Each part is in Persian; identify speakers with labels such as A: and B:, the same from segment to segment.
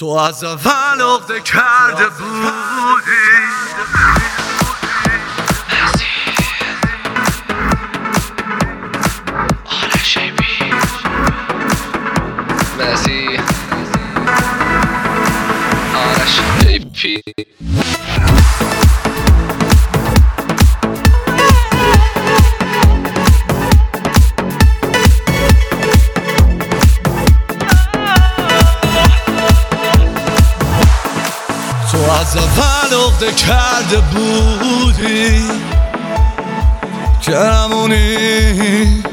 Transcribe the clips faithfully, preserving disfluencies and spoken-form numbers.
A: تو از اول عقده کرده بودی
B: آرش بی مسی آرش بی
A: تو از اول عقده کرده بودی که همونی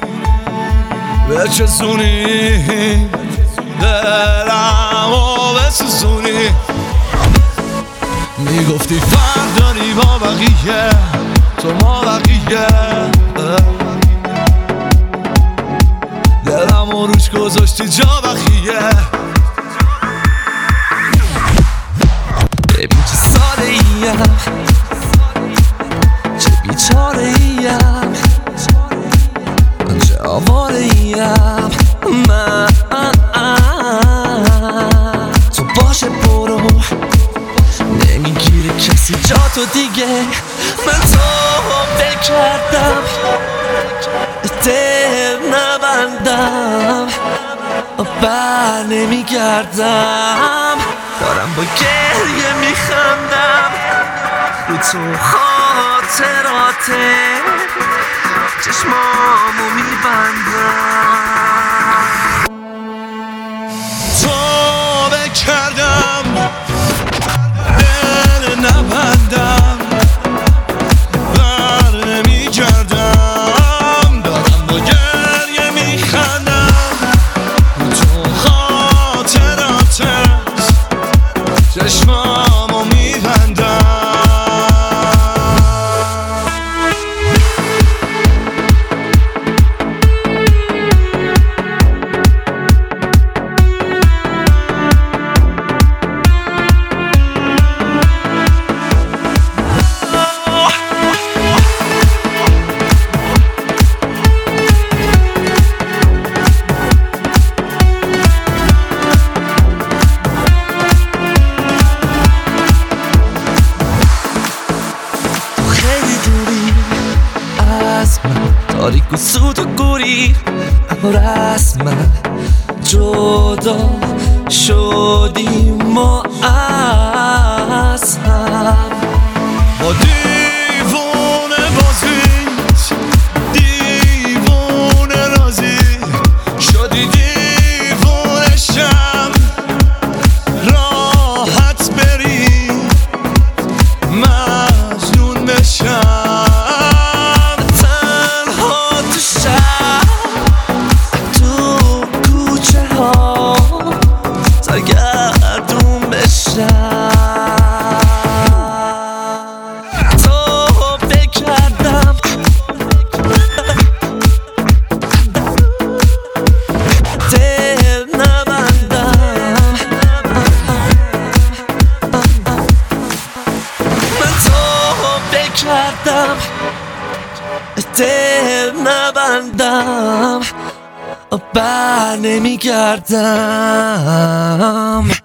A: بچزونی دلمو بسوزونی میگفتی فرق داری با بقیه تو ما بقیه دلمو روش گذاشتی جا بقیه ببین چه ساده ایم چه بیچاره ایم چه آواره ایم من تو باشه برو نمیگیره کسی جا تو دیگه من تو فکر کردم دل نبندم بر نمیگردم دارم با گریه میخندم رو تو خاطراته چشمامو میبندم تو بکردم دل نبندم بر نمیگردم دارم با گریه میخندم رو تو خاطراته چشمامو میبندم تاریک و سود و گوری رسما جدا شدیم ما از هم با دیوونه بازیت دیوونه رازی شدی دیوونه شم راحت بری مجنون بشم سرگردون بشم تو فکر کردم دل نبندم من تو فکر کردم دل نبندم بر نمیگردم